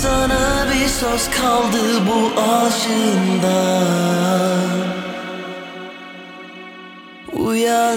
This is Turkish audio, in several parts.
Sana bir söz kaldı bu aşığından. Uyan.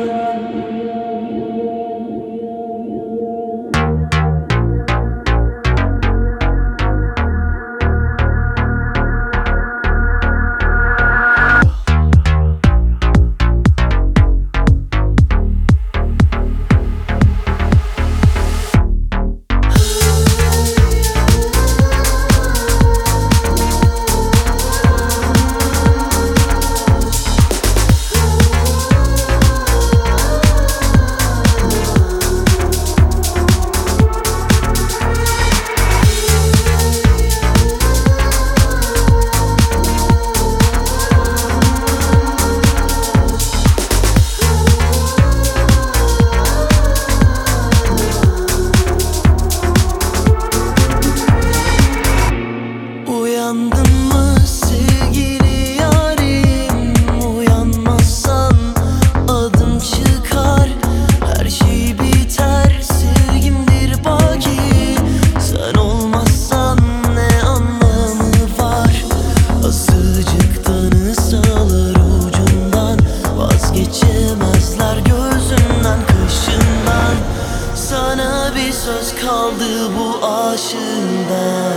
Uyandın mı sevgili yarim? Uyanmazsan adım çıkar, her şey biter, sevgimdir baki. Sen olmazsan ne anlamı var? Azıcıktan ısırılır ucundan, vazgeçemezler gözünden, kaşından. Sana bir söz kaldı bu aşığından.